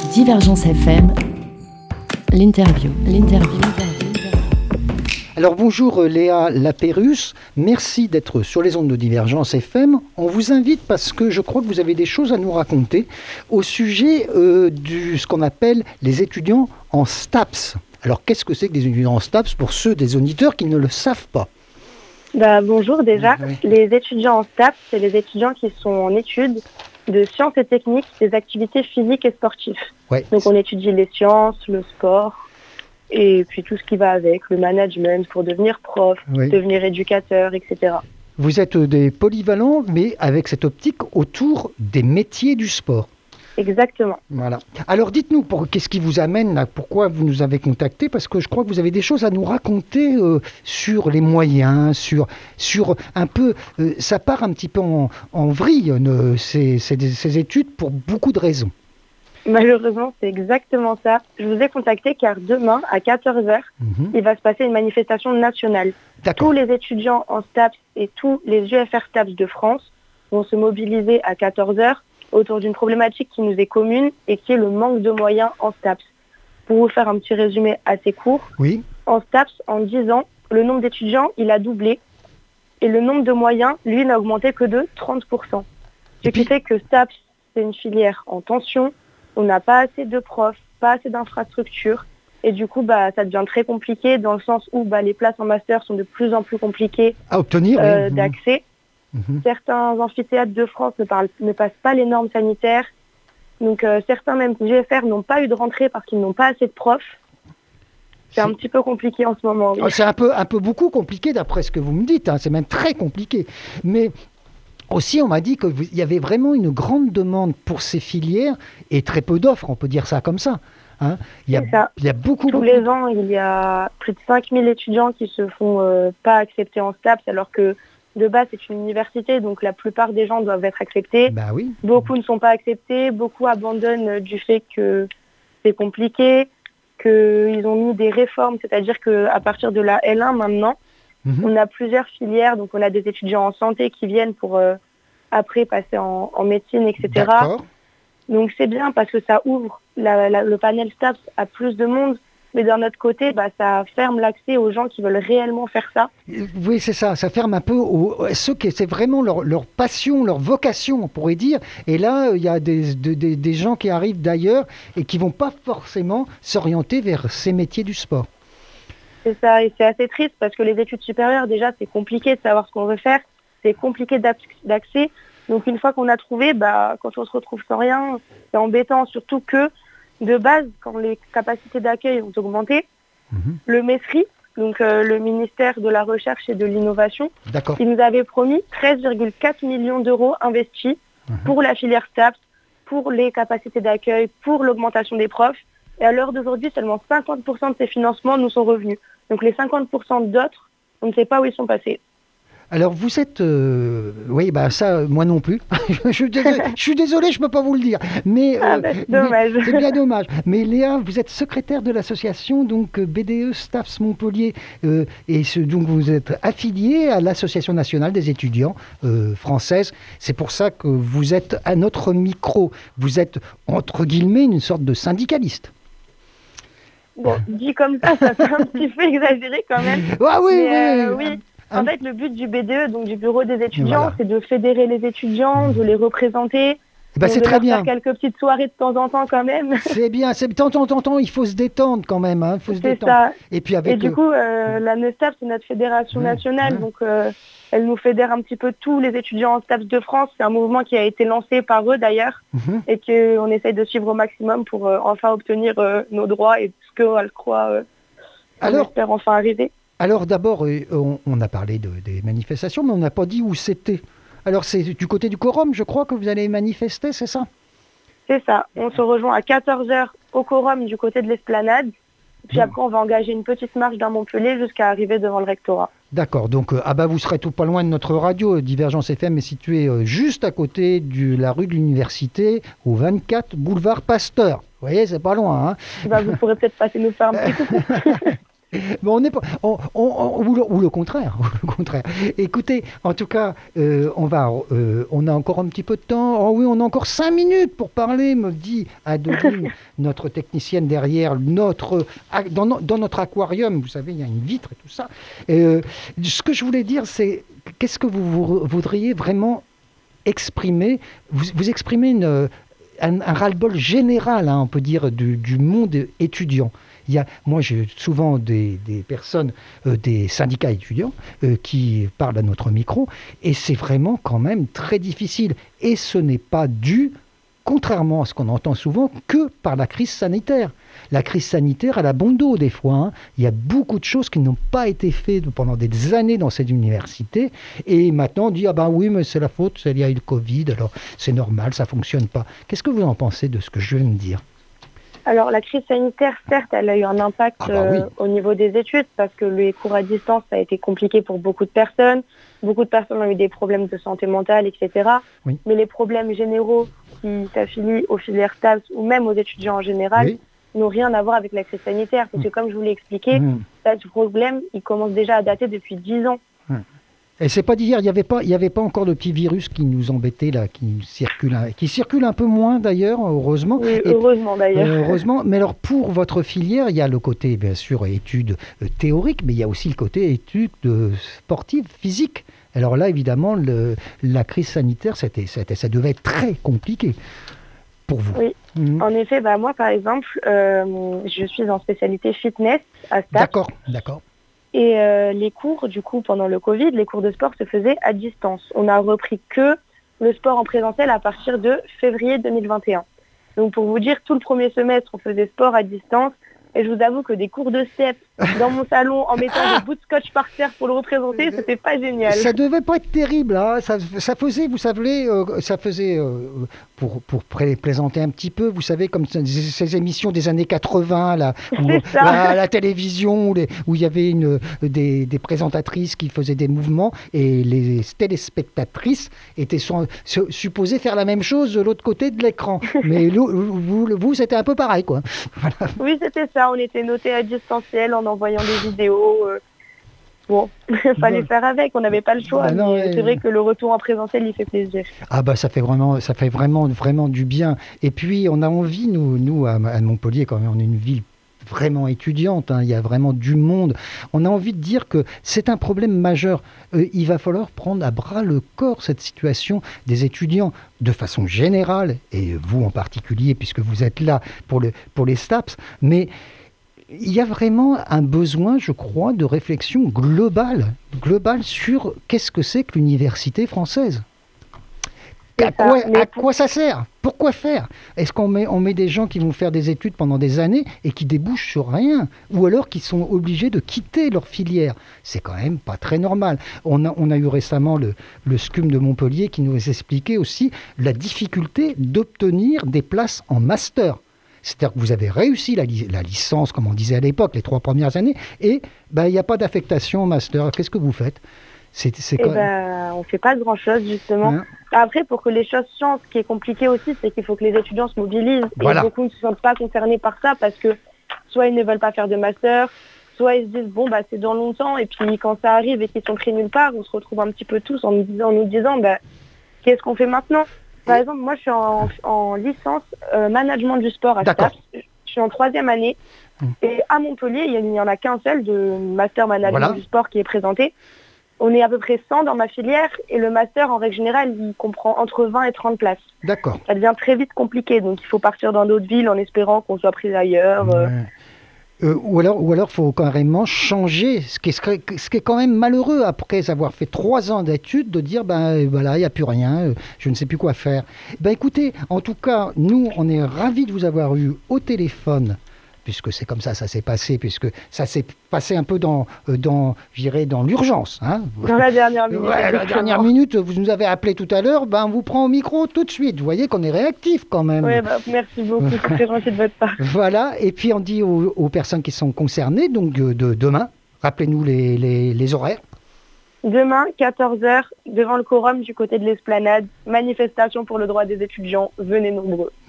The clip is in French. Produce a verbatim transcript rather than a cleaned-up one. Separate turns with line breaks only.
Divergence F M, l'interview, l'interview.
Alors bonjour Léa Lapérus, merci d'être sur les ondes de Divergence F M. On vous invite parce que je crois que vous avez des choses à nous raconter au sujet euh, de ce qu'on appelle les étudiants en STAPS. Alors qu'est-ce que c'est que des étudiants en STAPS pour ceux des auditeurs qui ne le savent pas?
Bah, bonjour déjà.
Oui.
Les étudiants en STAPS, c'est les étudiants qui sont en études de sciences et techniques des activités physiques et sportives.
Ouais.
Donc on étudie les sciences, le sport et puis tout ce qui va avec, le management pour devenir prof,
Oui.
devenir éducateur, et cetera.
Vous êtes des polyvalents, mais avec cette optique autour des métiers du sport.
Exactement.
Voilà. Alors dites-nous, pour, qu'est-ce qui vous amène là? Pourquoi vous nous avez contactés? Parce que je crois que vous avez des choses à nous raconter euh, sur les moyens, sur, sur un peu... Euh, ça part un petit peu en, en vrille, euh, ces, ces, ces études, pour beaucoup de raisons.
Malheureusement, c'est exactement ça. Je vous ai contacté car demain, à quatorze heures,
Mhm.
il va se passer une manifestation nationale.
D'accord.
Tous les étudiants en STAPS et tous les U F R STAPS de France vont se mobiliser à quatorze heures autour d'une problématique qui nous est commune et qui est le manque de moyens en STAPS. Pour vous faire un petit résumé assez court,
Oui.
en STAPS, en dix ans, le nombre d'étudiants, il a doublé et le nombre de moyens, lui, n'a augmenté que de trente pour cent. Ce
Et
qui
puis-
fait que STAPS, c'est une filière en tension, on n'a pas assez de profs, pas assez d'infrastructures et du coup, bah, ça devient très compliqué dans le sens où bah, les places en master sont de plus en plus compliquées
À obtenir, oui.
euh,
Mhm.
d'accès.
Mhm.
Certains amphithéâtres de France ne, parlent- ne passent pas les normes sanitaires. Donc euh, certains même G F R n'ont pas eu de rentrée parce qu'ils n'ont pas assez de profs. C'est un
C'est-
petit peu compliqué en ce moment. Oui.
Ah, C'est un peu, un peu beaucoup compliqué d'après ce que vous me dites, hein. C'est même très compliqué. Mais aussi, on m'a dit qu'il y avait vraiment une grande demande pour ces filières et très peu d'offres, on peut dire ça comme ça. Hein. Il, y a,
C'est ça.
il y a beaucoup,
Tous
beaucoup
les ans, il y a plus de cinq mille étudiants qui se font euh, pas accepter en STAPS alors que de base c'est une université, donc la plupart des gens doivent être acceptés.
Bah oui.
Beaucoup ne sont pas acceptés, beaucoup abandonnent euh, du fait que c'est compliqué, qu'ils ont mis des réformes, c'est-à-dire qu'à partir de la L un maintenant,
Mhm.
on a plusieurs filières, donc on a des étudiants en santé qui viennent pour euh, après passer en, en médecine, et cetera.
D'accord.
Donc c'est bien parce que ça ouvre la- la- le panel STAPS à plus de monde, mais d'un autre côté, bah, ça ferme l'accès aux gens qui veulent réellement faire ça.
Oui, c'est ça. Ça ferme un peu aux, à ceux qui c'est vraiment leur, leur passion, leur vocation, on pourrait dire. Et là, il y a des, des, des- des gens qui arrivent d'ailleurs et qui vont pas forcément s'orienter vers ces métiers du sport.
C'est ça, et c'est assez triste parce que les études supérieures, déjà, c'est compliqué de savoir ce qu'on veut faire, c'est compliqué d'ac- d'accès. Donc une fois qu'on a trouvé, bah, quand on se retrouve sans rien, c'est embêtant, surtout que de base, quand les capacités d'accueil ont augmenté,
Mhm.
le M E S R I, donc euh, le ministère de la Recherche et de l'Innovation,
D'accord.
il nous avait promis treize virgule quatre millions d'euros investis
Mhm.
pour la filière STAPS, pour les capacités d'accueil, pour l'augmentation des profs. Et à l'heure d'aujourd'hui, seulement cinquante pour cent de ces financements nous sont revenus. Donc les cinquante pour cent d'autres, on ne sait pas où ils sont passés.
Alors vous êtes, euh, oui, bah ça, euh, moi non plus. je, suis désolé, je suis désolé, je peux pas vous le dire. Mais,
Ah
euh,
bah, c'est
mais
dommage.
c'est bien dommage. Mais Léa, vous êtes secrétaire de l'association donc euh, B D E STAPS Montpellier euh, et ce, donc vous êtes affiliée à l'association nationale des étudiants euh, française. C'est pour ça que vous êtes à notre micro. Vous êtes entre guillemets une sorte de syndicaliste.
Bon, dit comme ça, ça fait un petit peu exagéré quand même.
Ah oui,
Mais,
oui,
euh,
oui.
oui.
Un-
En fait, le but du B D E, donc du bureau des étudiants,
Voilà.
c'est de fédérer les étudiants, de les représenter,
Eh ben,
donc
c'est
de
très
leur
bien.
faire quelques petites soirées de temps en temps quand même.
C'est bien. C'est tant, tant, tant, tant, il faut se détendre quand même. Hein, il faut se
C'est
détendre.
ça.
Et puis avec.
Et du
euh,
coup, euh, la NESTAPS, c'est notre fédération
Ouais,
nationale,
ouais.
donc euh, elle nous fédère un petit peu tous les étudiants en STAPS de France. C'est un mouvement qui a été lancé par eux d'ailleurs,
mhm.
et qu'on essaye de suivre au maximum pour euh, enfin obtenir euh, nos droits et ce que, je crois, euh, on
Alors,
espère enfin arriver.
Alors d'abord, euh, on, on a parlé de, des manifestations, mais on n'a pas dit où c'était. Alors c'est du côté du quorum, je crois, que vous allez manifester, c'est ça?
C'est ça. On se rejoint à quatorze heures au quorum du côté de l'esplanade. Puis
Bon.
après, on va engager une petite marche dans Montpellier jusqu'à arriver devant le rectorat.
D'accord, donc euh, ah bah, vous serez tout pas loin de notre radio. Divergence F M est située euh, juste à côté de la rue de l'Université, au vingt-quatre boulevard Pasteur. Vous voyez, c'est pas loin. Hein.
Bah, vous pourrez peut-être passer nous faire un petit coucou.
Bon, on n'est pas, on, on- on- ou, le, ou le contraire, ou le contraire. Écoutez, en tout cas, euh, on va, euh, on a encore un petit peu de temps. Oh oui, on a encore cinq minutes pour parler, me dit Adeline, notre technicienne derrière notre, dans, no- dans notre aquarium. Vous savez, il y a une vitre et tout ça. Euh, ce que je voulais dire, c'est qu'est-ce que vous, vous voudriez vraiment exprimer? Vous, vous exprimez une, un, un ras-le-bol général, hein, on peut dire, du, du monde étudiant. Il y a, moi, j'ai souvent des, des personnes, euh, des syndicats étudiants euh, qui parlent à notre micro, et c'est vraiment quand même très difficile. Et ce n'est pas dû, contrairement à ce qu'on entend souvent, que par la crise sanitaire. La crise sanitaire, elle a bon dos des fois, hein. Il y a beaucoup de choses qui n'ont pas été faites pendant des années dans cette université, et maintenant on dit, ah ben oui, mais c'est la faute, il y a eu le Covid, alors c'est normal, ça ne fonctionne pas. Qu'est-ce que vous en pensez de ce que je viens de dire?
Alors la crise sanitaire, certes, elle a eu un impact
Ah bah oui.
euh, au niveau des études parce que les cours à distance, ça a été compliqué pour beaucoup de personnes. Beaucoup de personnes ont eu des problèmes de santé mentale, et cetera.
Oui.
Mais les problèmes généraux qui s'affilient aux filières TAPS ou même aux étudiants en général
Oui.
n'ont rien à voir avec la crise sanitaire. Parce que comme je vous l'ai expliqué,
Mmh.
ça, ce problème, il commence déjà à dater depuis dix ans.
Et c'est pas d'hier, il n'y avait pas, il y avait pas encore de petits virus qui nous embêtaient là, qui circulent, un- qui circulent un peu moins d'ailleurs, heureusement.
Oui,
Et-
heureusement d'ailleurs.
Euh, heureusement, mais alors pour votre filière, il y a le côté bien sûr études euh, théoriques, mais il y a aussi le côté études euh, sportives, physiques. Alors là, évidemment, le- la crise sanitaire, c'était, c'était- ça devait être très compliqué pour vous.
Oui.
Mhm.
En effet, bah, moi par exemple, euh, je suis en spécialité fitness à STAPS.
D'accord, d'accord.
Et euh, les cours, du coup, pendant le Covid, les cours de sport se faisaient à distance. On a repris que le sport en présentiel à partir de février deux mille vingt et un. Donc pour vous dire, tout le premier semestre, on faisait sport à distance. Et je vous avoue que des cours de step dans mon salon en mettant des bouts de scotch par terre pour le représenter, c'était pas génial.
Ça devait pas être terrible, hein. ça, ça faisait, vous savez, euh, ça faisait, euh, pour, pour pré- plaisanter un petit peu, vous savez, comme ces, ces émissions des années quatre-vingts, là, où,
C'est ça.
à la télévision, où, les- où il y avait une, des, des présentatrices qui faisaient des mouvements, et les téléspectatrices étaient su- su- supposées faire la même chose de l'autre côté de l'écran. Mais vous, vous, vous, c'était un peu pareil, quoi. Voilà.
Oui, c'était ça. On était notés à distanciel en envoyant des vidéos. euh. Bon, il fallait
Bon.
faire avec, on n'avait pas le choix.
Bah non,
mais
ouais.
c'est vrai que le retour en présentiel, il fait plaisir.
Ah bah ça fait vraiment, ça fait vraiment, vraiment du bien. Et puis on a envie, nous, nous à, à Montpellier, quand même, on est une ville vraiment étudiante, hein, il y a vraiment du monde. On a envie de dire que c'est un problème majeur. Euh, il va falloir prendre à bras le corps cette situation des étudiants de façon générale, et vous en particulier, puisque vous êtes là pour, le, pour les STAPS, mais il y a vraiment un besoin, je crois, de réflexion globale, globale sur qu'est-ce que c'est que l'université française.
C'est
À
ça,
quoi,
mais
à
pour-
quoi ça sert? Pourquoi faire? Est-ce qu'on met, on met des gens qui vont faire des études pendant des années et qui débouchent sur rien? Ou alors qui sont obligés de quitter leur filière? C'est quand même pas très normal. On a, on a eu récemment le, le S C U M de Montpellier qui nous expliquait aussi la difficulté d'obtenir des places en master. C'est-à-dire que vous avez réussi la, li- la licence, comme on disait à l'époque, les trois premières années, et ben, il n'y a pas d'affectation au master. Qu'est-ce que vous faites? C'est, c'est
Eh
quand-
ben, on fait pas grand-chose, justement.
Hein?
Après, pour que les choses changent, ce qui est compliqué aussi, c'est qu'il faut que les étudiants se mobilisent.
Voilà.
Et beaucoup ne se sentent pas concernés par ça parce que soit ils ne veulent pas faire de master, soit ils se disent, bon, bah, c'est dans longtemps. Et puis, quand ça arrive et qu'ils sont pris nulle part, on se retrouve un petit peu tous en nous disant, en nous disant bah, qu'est-ce qu'on fait maintenant? Par exemple, moi, je suis en, en licence euh, management du sport à
D'accord.
STAPS. Je suis en troisième année.
Hum.
Et à Montpellier, il n'y en a qu'un seul de master management
Voilà.
du sport qui est présenté. On est à peu près cent dans ma filière et le master, en règle générale, il comprend entre vingt et trente places.
D'accord.
Ça devient très vite compliqué, donc il faut partir dans d'autres villes en espérant qu'on soit pris ailleurs. euh.
Ouais. Euh, ou alors, ou alors, faut carrément changer, ce qui, est, ce qui est quand même malheureux après avoir fait trois ans d'études, de dire ben euh, voilà, il n'y a plus rien, euh, je ne sais plus quoi faire. Ben écoutez, en tout cas, nous, on est ravis de vous avoir eu au téléphone, puisque c'est comme ça, ça s'est passé, puisque ça s'est passé un peu dans, euh, dans, je dirais, dans l'urgence. Hein.
Dans la dernière minute.
Ouais, la
exactement.
dernière minute, vous nous avez appelé tout à l'heure, ben on vous prend au micro tout de suite. Vous voyez qu'on est réactif quand même.
Ouais, bah, merci beaucoup, c'est très gentil de votre part.
Voilà, et puis on dit aux, aux personnes qui sont concernées, donc de, de demain, rappelez-nous les, les, les horaires.
Demain, quatorze heures, devant le quorum du côté de l'Esplanade, manifestation pour le droit des étudiants, venez nombreux.